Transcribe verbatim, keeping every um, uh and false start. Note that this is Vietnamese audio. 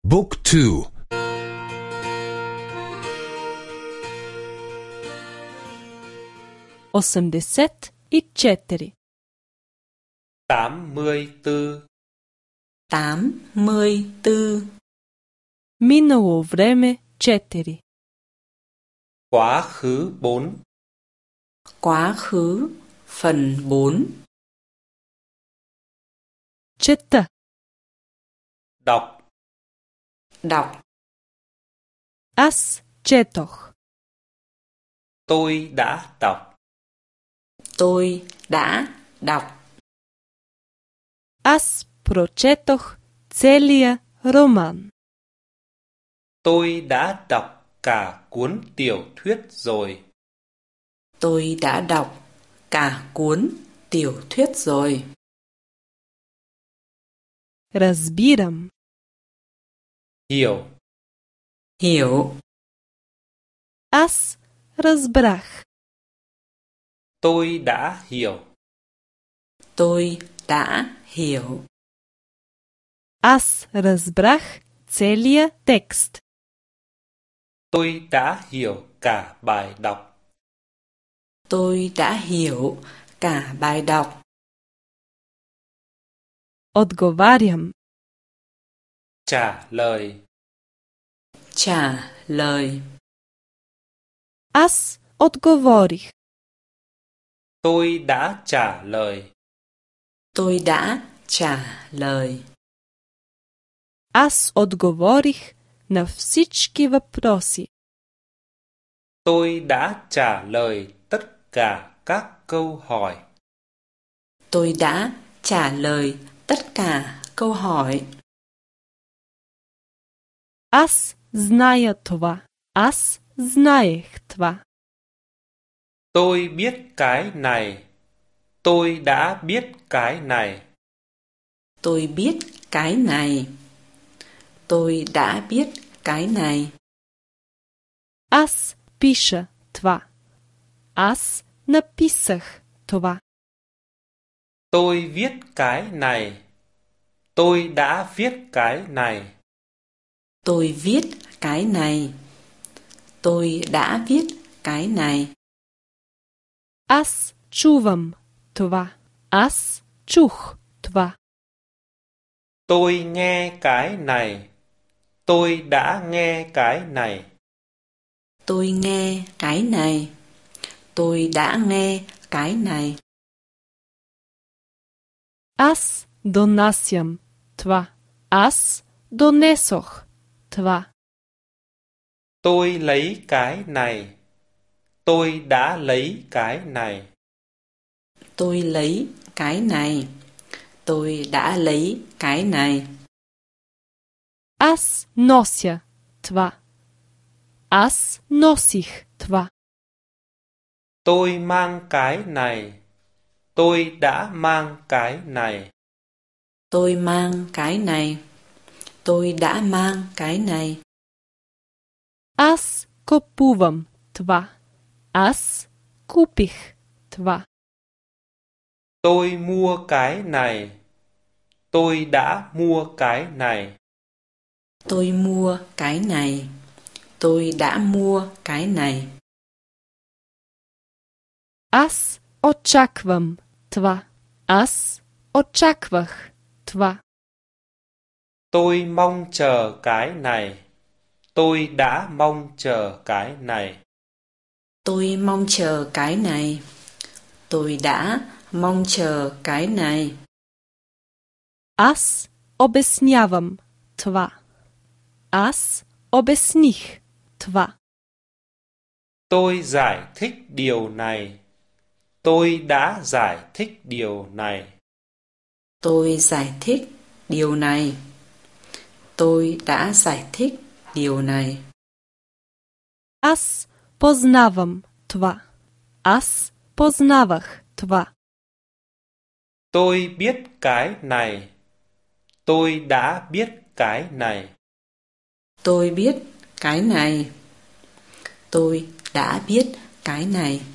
Book two. osamdeset i četiri. tám mươi tư. tám mươi tư. Minulo vreme četiri. Quá khứ bốn. Quá khứ phần bốn. Četa. Đọc. Đọc. As četoh. Tôi đã đọc. Tôi đã đọc. As pročetoh celija roman. Tôi đã đọc cả cuốn tiểu thuyết rồi. Tôi đã đọc cả cuốn tiểu thuyết rồi. Razbiram. Hiểu. Hiểu. As razbrah. Tôi đã hiểu. Tôi đã hiểu. As razbrah celija tekst. Tôi đã hiểu cả bài đọc. Tôi đã hiểu cả bài đọc. Odgovarjam. Trả lời. Trả lời. As odgovorih. Tôi đã trả lời. Tôi đã trả lời. As odgovorih na vsički vprosi. Tôi đã trả lời tất cả các câu hỏi. Tôi đã trả lời tất cả câu hỏi. As znaja tva. As znajeh tva. Tôi biết cái này. Tôi đã biết cái này. Tôi biết cái này. Tôi đã biết cái này. As piša tva. As napisah tva. Tôi viết cái này. Tôi đã viết cái này. Tôi viết cái này. Tôi đã viết cái này. As čuvam tva. As čuh tva. Tôi nghe cái này. Tôi đã nghe cái này. Tôi nghe cái này. Tôi đã nghe cái này. As donasjam tva. As donesoh tva. Tôi lấy cái này. Tôi đã lấy cái này. Tôi lấy cái này. Tôi đã lấy cái này. As nosja tva. As nosih tva. Tôi mang cái này. Tôi đã mang cái này. Tôi mang cái này. Tôi đã mang cái này. As kopuvam tva. As kupih tva. Tôi mua cái này. Tôi đã mua cái này. Tôi mua cái này. Tôi đã mua cái này. As očakvam tva. As očakvah tva. Tôi mong chờ cái này. Tôi đã mong chờ cái này. Tôi mong chờ cái này. Tôi đã mong chờ cái này. As obesnjavam tva. As obesnih tva. Tôi giải thích điều này. Tôi đã giải thích điều này. Tôi giải thích điều này. Tôi đã giải thích điều này. As poznavam tva. As poznavah tva. Tôi biết cái này. Tôi đã biết cái này. Tôi biết cái này. Tôi đã biết cái này.